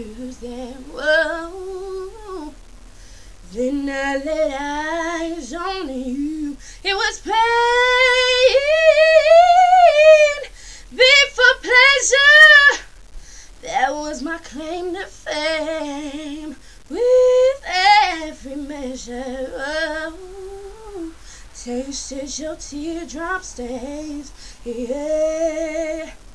use them. Whoa. Then I laid eyes on you. It was pain before pleasure. That was my claim to fame. With every measure, oh, tasted your teardrop stains. Yeah.